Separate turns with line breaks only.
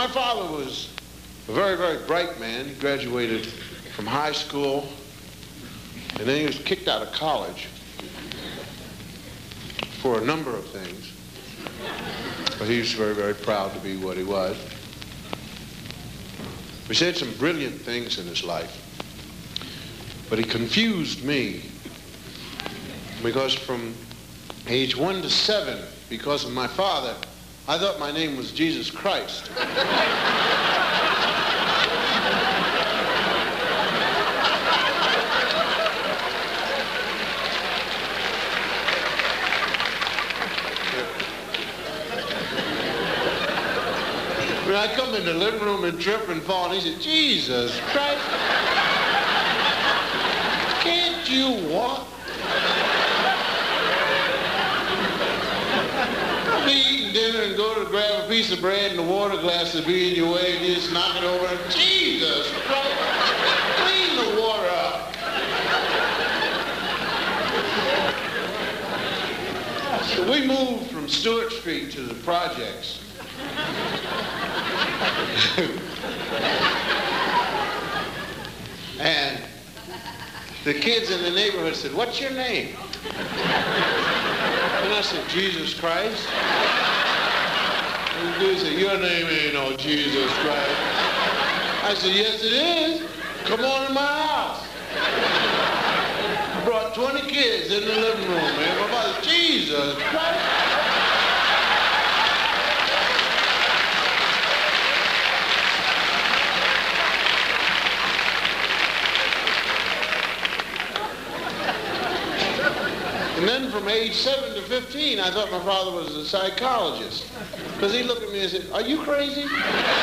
My father was a very, very bright man. He graduated from high school, and then he was kicked out of college for a number of things. But he was very, very proud to be what he was. He said some brilliant things in his life, but he confused me because from age 1 to 7, because of my father, I thought my name was Jesus Christ. When I come in the living room and trip and fall, and he said, Jesus Christ, can't you walk? I'll be eating dinner and go to grab a piece of bread and a water glass will be in your way and you just knock it over and Jesus Christ, clean the water up. So we moved from Stewart Street to the projects. And the kids in the neighborhood said, what's your name? And I said, Jesus Christ. And the dude said, your name ain't no Jesus Christ. I said, yes it is. Come on in my house. I brought 20 kids in the living room, man. My mother, Jesus Christ. And then from age 7 to 15, I thought my father was a psychologist. Because he looked at me and said, are you crazy?